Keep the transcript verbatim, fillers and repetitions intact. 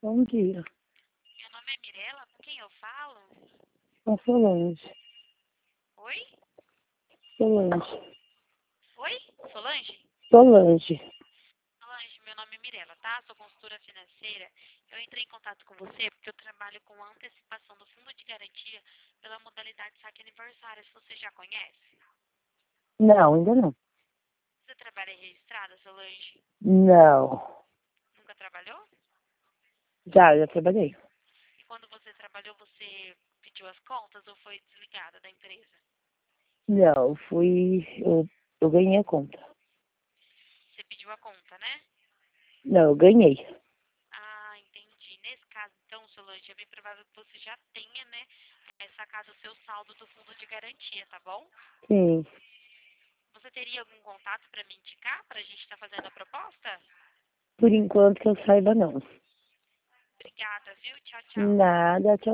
Bom dia. Meu nome é Mirela, com quem eu falo? Com Solange. Oi? Solange. Oi? Solange? Solange. Solange, meu nome é Mirela, tá? Sou consultora financeira. Eu entrei em contato com você porque eu trabalho com a antecipação do fundo de garantia pela modalidade saque aniversário. Se você já conhece. Não, ainda não. Você trabalha registrada, Solange? Não. Nunca trabalhou? Já, já trabalhei. E quando você trabalhou, você pediu as contas ou foi desligada da empresa? Não, fui. Eu, eu ganhei a conta. Você pediu a conta, né? Não, eu ganhei. Ah, entendi. Nesse caso, então, Solange, é bem provável que você já tenha, né, é, sacado o seu saldo do fundo de garantia, tá bom? Sim. Você teria algum contato para me indicar, para a gente estar fazendo a proposta? Por enquanto que eu saiba, não. Obrigada, viu? Tchau, tchau. Nada, tchau.